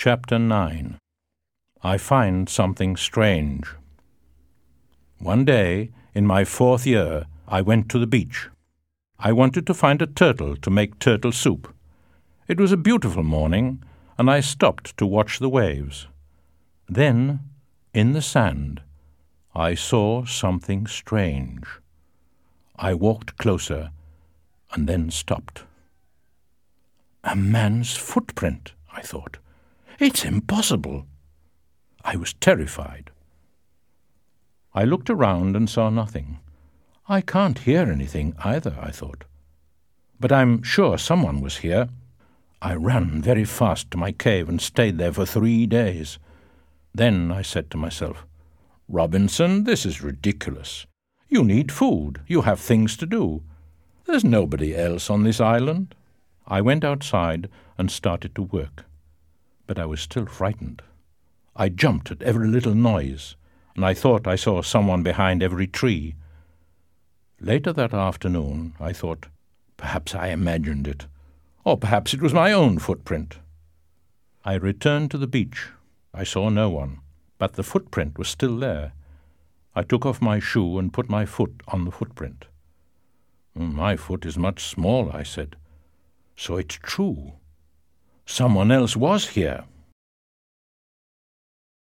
Chapter 9. I Find Something Strange. One day, in my 4th year, I went to the beach. I wanted to find a turtle to make turtle soup. It was a beautiful morning, and I stopped to watch the waves. Then, in the sand, I saw something strange. I walked closer, and then stopped. A man's footprint, I thought. It's impossible. I was terrified. I looked around and saw nothing. I can't hear anything either, I thought. But I'm sure someone was here. I ran very fast to my cave and stayed there for 3 days. Then I said to myself, "Robinson, this is ridiculous. You need food. You have things to do. There's nobody else on this island." I went outside and started to work. But I was still frightened. I jumped at every little noise, and I thought I saw someone behind every tree. Later that afternoon, I thought, perhaps I imagined it, or perhaps it was my own footprint. I returned to the beach. I saw no one, but the footprint was still there. I took off my shoe and put my foot on the footprint. "My foot is much smaller," I said. "So it's true. Someone else was here."